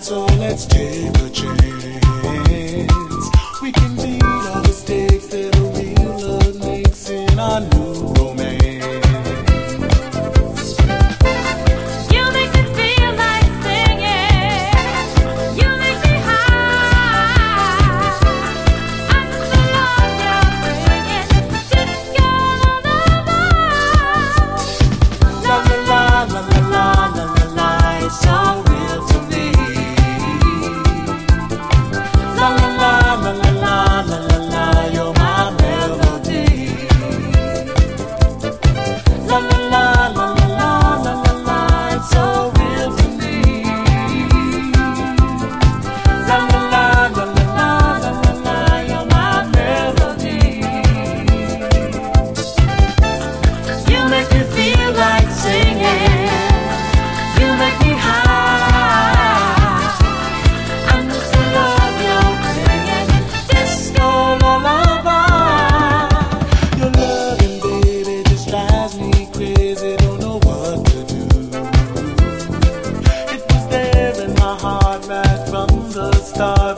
so let's take a chance. We can beat all the mistakes that a real love makes in our new romance. You make me feel like singing. You make me high. I'm the love you're bringing. Disco La la la la la la la la la, it's so real to me. La la la la la la la la la, you're my melody. La la la la la la la la la, it's so real to me. La la la la la la la la la, you're my melody. You make me feel like singing. You make me high. I'm just the love you're bringing. Disco lullaby. Your loving, baby, just drives me crazy. Don't know what to do. It was there in my heart right from the start.